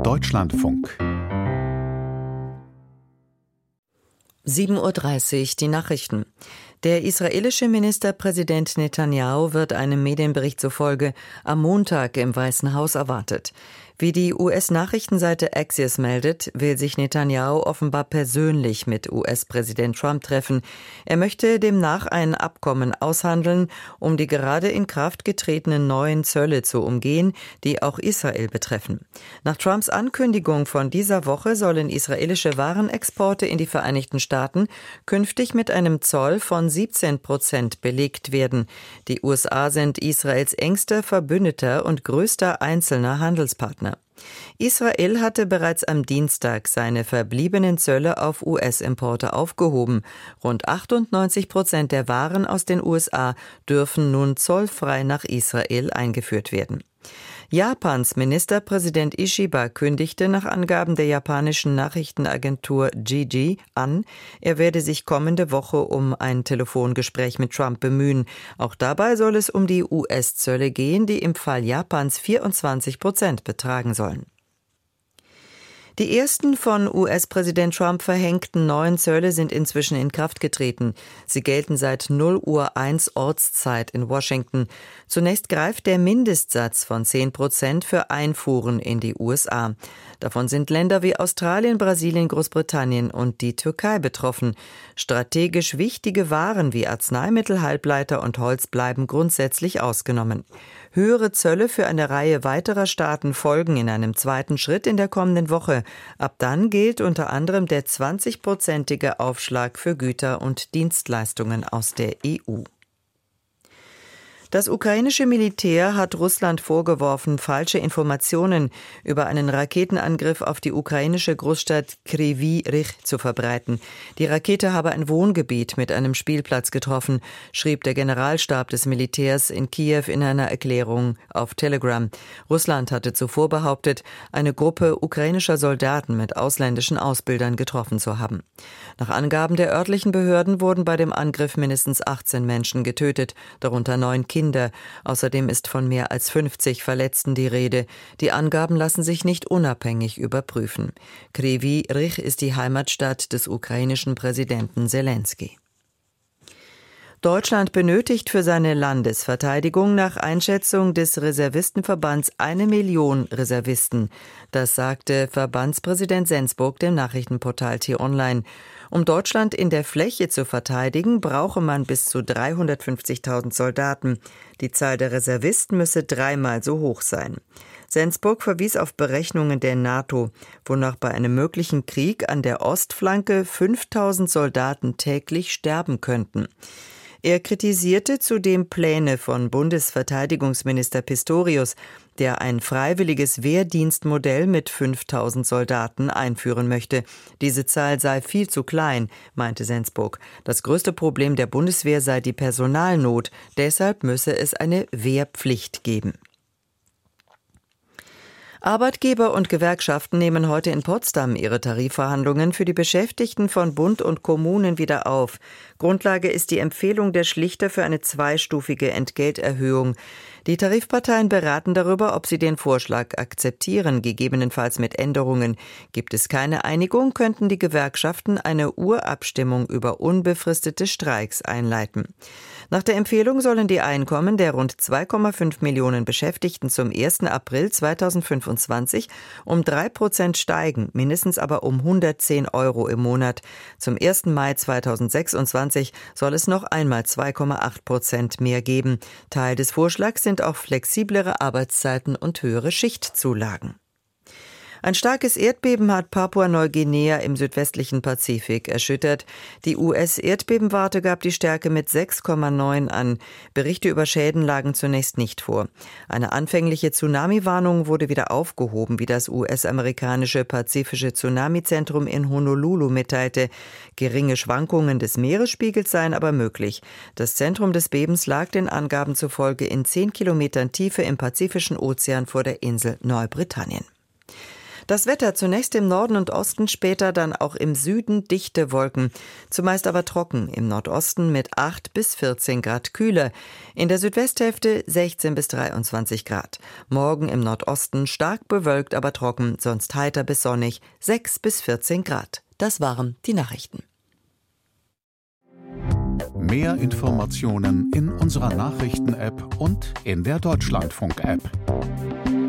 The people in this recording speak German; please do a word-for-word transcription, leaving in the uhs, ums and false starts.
Deutschlandfunk. sieben Uhr dreißig, die Nachrichten. Der israelische Ministerpräsident Netanyahu wird einem Medienbericht zufolge am Montag im Weißen Haus erwartet. Wie die U S-Nachrichtenseite Axios meldet, will sich Netanyahu offenbar persönlich mit U S-Präsident Trump treffen. Er möchte demnach ein Abkommen aushandeln, um die gerade in Kraft getretenen neuen Zölle zu umgehen, die auch Israel betreffen. Nach Trumps Ankündigung von dieser Woche sollen israelische Warenexporte in die Vereinigten Staaten künftig mit einem Zoll von siebzehn Prozent belegt werden. Die U S A sind Israels engster Verbündeter und größter einzelner Handelspartner. Israel hatte bereits am Dienstag seine verbliebenen Zölle auf U S-Importe aufgehoben. Rund achtundneunzig Prozent der Waren aus den U S A dürfen nun zollfrei nach Israel eingeführt werden. Japans Ministerpräsident Ishiba kündigte nach Angaben der japanischen Nachrichtenagentur Jiji an, er werde sich kommende Woche um ein Telefongespräch mit Trump bemühen. Auch dabei soll es um die U S-Zölle gehen, die im Fall Japans vierundzwanzig Prozent betragen sollen. Die ersten von U S-Präsident Trump verhängten neuen Zölle sind inzwischen in Kraft getreten. Sie gelten seit null Uhr eins Ortszeit in Washington. Zunächst greift der Mindestsatz von zehn Prozent für Einfuhren in die U S A. Davon sind Länder wie Australien, Brasilien, Großbritannien und die Türkei betroffen. Strategisch wichtige Waren wie Arzneimittel, Halbleiter und Holz bleiben grundsätzlich ausgenommen. Höhere Zölle für eine Reihe weiterer Staaten folgen in einem zweiten Schritt in der kommenden Woche. Ab dann gilt unter anderem der zwanzig-prozentige Aufschlag für Güter und Dienstleistungen aus der E U. Das ukrainische Militär hat Russland vorgeworfen, falsche Informationen über einen Raketenangriff auf die ukrainische Großstadt Kryvyi Rih zu verbreiten. Die Rakete habe ein Wohngebiet mit einem Spielplatz getroffen, schrieb der Generalstab des Militärs in Kiew in einer Erklärung auf Telegram. Russland hatte zuvor behauptet, eine Gruppe ukrainischer Soldaten mit ausländischen Ausbildern getroffen zu haben. Nach Angaben der örtlichen Behörden wurden bei dem Angriff mindestens achtzehn Menschen getötet, darunter neun Kinder. Außerdem ist von mehr als fünfzig Verletzten die Rede. Die Angaben lassen sich nicht unabhängig überprüfen. Kryvyi Rih ist die Heimatstadt des ukrainischen Präsidenten Selenskyj. Deutschland benötigt für seine Landesverteidigung nach Einschätzung des Reservistenverbands eine Million Reservisten. Das sagte Verbandspräsident Sensburg dem Nachrichtenportal T-Online. Um Deutschland in der Fläche zu verteidigen, brauche man bis zu dreihundertfünfzigtausend Soldaten. Die Zahl der Reservisten müsse dreimal so hoch sein. Sensburg verwies auf Berechnungen der NATO, wonach bei einem möglichen Krieg an der Ostflanke fünftausend Soldaten täglich sterben könnten. Er kritisierte zudem Pläne von Bundesverteidigungsminister Pistorius, der ein freiwilliges Wehrdienstmodell mit fünftausend Soldaten einführen möchte. Diese Zahl sei viel zu klein, meinte Sensburg. Das größte Problem der Bundeswehr sei die Personalnot. Deshalb müsse es eine Wehrpflicht geben. Arbeitgeber und Gewerkschaften nehmen heute in Potsdam ihre Tarifverhandlungen für die Beschäftigten von Bund und Kommunen wieder auf. Grundlage ist die Empfehlung der Schlichter für eine zweistufige Entgelterhöhung. Die Tarifparteien beraten darüber, ob sie den Vorschlag akzeptieren, gegebenenfalls mit Änderungen. Gibt es keine Einigung, könnten die Gewerkschaften eine Urabstimmung über unbefristete Streiks einleiten. Nach der Empfehlung sollen die Einkommen der rund zwei Komma fünf Millionen Beschäftigten zum ersten April zweitausendfünfundzwanzig um drei Prozent steigen, mindestens aber um hundertzehn Euro im Monat. Zum ersten Mai zweitausendsechsundzwanzig soll es noch einmal zwei Komma acht Prozent mehr geben. Teil des Vorschlags sind auch flexiblere Arbeitszeiten und höhere Schichtzulagen. Ein starkes Erdbeben hat Papua-Neuguinea im südwestlichen Pazifik erschüttert. Die U S-Erdbebenwarte gab die Stärke mit sechs Komma neun an. Berichte über Schäden lagen zunächst nicht vor. Eine anfängliche Tsunami-Warnung wurde wieder aufgehoben, wie das U S-amerikanische Pazifische Tsunami-Zentrum in Honolulu mitteilte. Geringe Schwankungen des Meeresspiegels seien aber möglich. Das Zentrum des Bebens lag den Angaben zufolge in zehn Kilometern Tiefe im Pazifischen Ozean vor der Insel Neubritannien. Das Wetter zunächst im Norden und Osten, später dann auch im Süden dichte Wolken. Zumeist aber trocken, im Nordosten mit acht bis vierzehn Grad Kühle. In der Südwesthälfte sechzehn bis dreiundzwanzig Grad. Morgen im Nordosten stark bewölkt, aber trocken, sonst heiter bis sonnig, sechs bis vierzehn Grad. Das waren die Nachrichten. Mehr Informationen in unserer Nachrichten-App und in der Deutschlandfunk-App.